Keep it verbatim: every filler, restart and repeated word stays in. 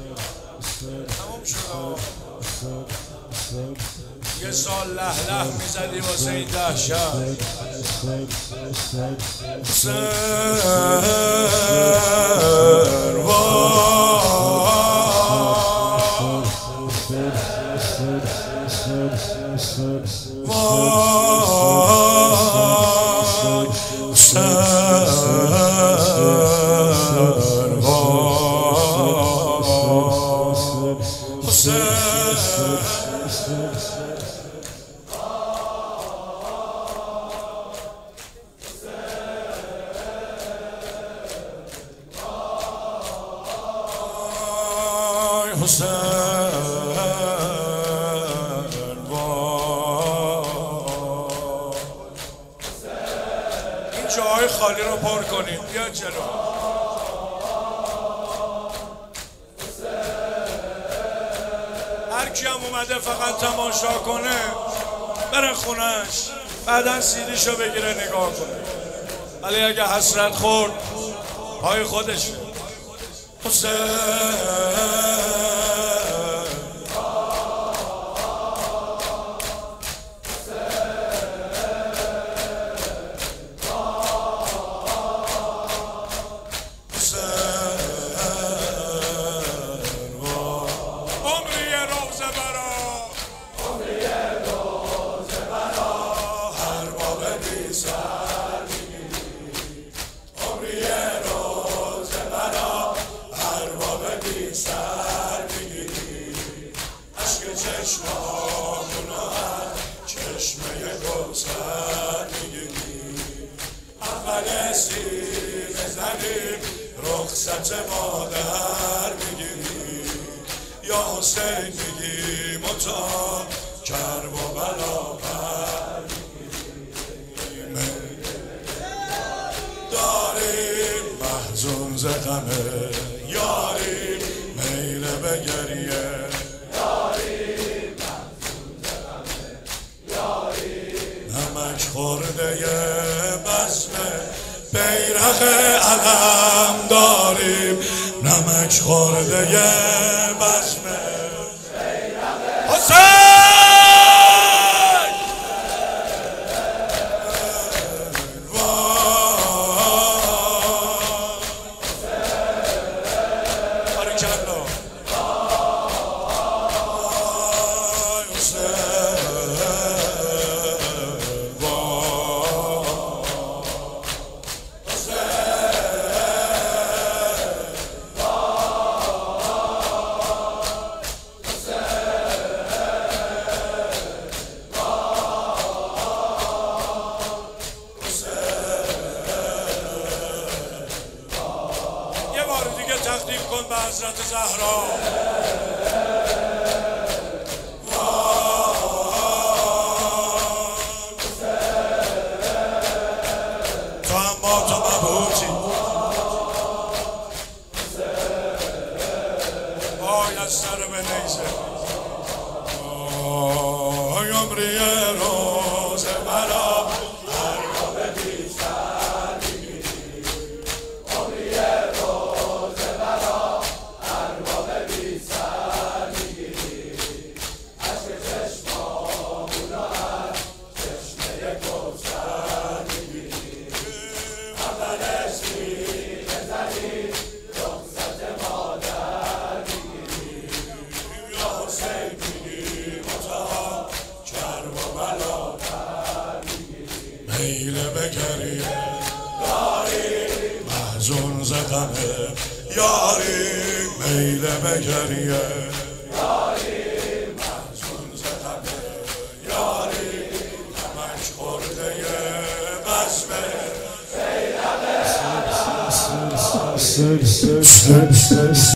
تموم شد. یه سال له له میزدی واسه این دهشت. حسین این جاهای خالی رو پر کنیم. بیا جلو. هر کی هم اومده فقط تماشا کنه بره خونش، بعدا سیدیشو بگیره نگاه کنه. ولی اگه حسرت خورد پای خودشه. حسین چشمه گوسر میگیری، اول سینه زدیم رخصت مادر میگیری. یا حسین میگی متا کرب و بلا بر میگیری. داریم محزون ز غمه یاری میل به گریه. نمک خورده بزم بیرق علم داریم، نمک خورده بزم بیرق حسین. تقدیم کن به حضرت زهرا. تو هم با تو مبهوتی وای از سر به نیزه. وای عمری روز مرا میل به گریه. یاری محزون ز غمه یاری میل به گریه. یاری محزون ز غمه یاری نمک خورده بزم بیرق علم.